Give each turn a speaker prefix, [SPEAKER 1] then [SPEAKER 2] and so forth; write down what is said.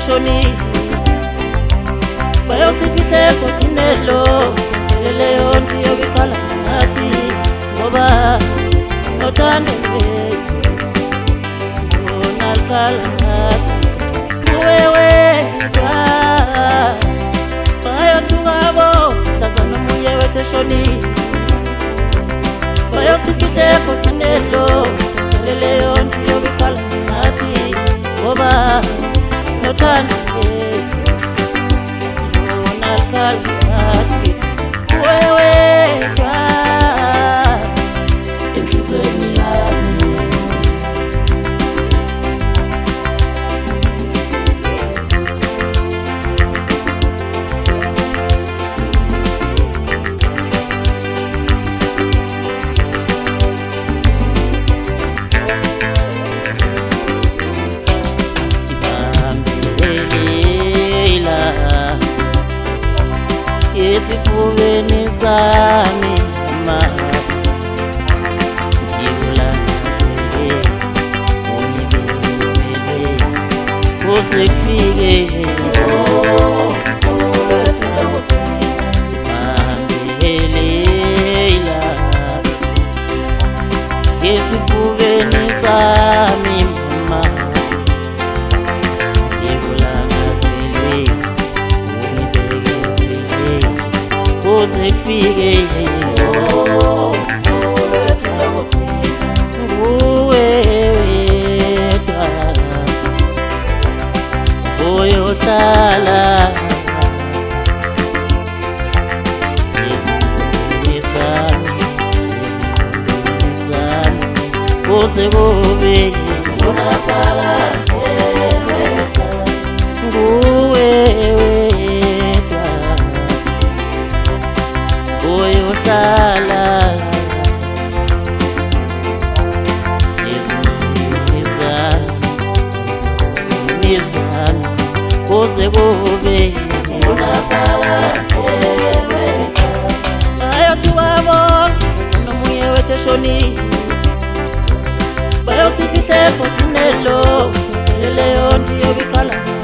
[SPEAKER 1] weteshoni bayosifihle kodinelo leyo ndiyo biqala ngathi ngoba nothando lethu naliqala ngathi wewe bayothukabo zaza nomunye weteshoni bayosifihle kodinelo leyo ndiyo biqala ngathi ngoba nothando lethu naliqala ngathi wewe enhlizweni yami esifubeni sami mama ngikulangazelele ungibizele kuze kufike solethu lakuthina Leila esifubeni sami mama kuze kufike solethu lakuthina nguwe wedwa oyohlala ezimpilweni zami kuze kube nguwe wedwa oyohlala ezimpilweni zami kuze kube bayothuwabo nomunye weteshoni bayosifihle kodinelo leyo ndiyo biqala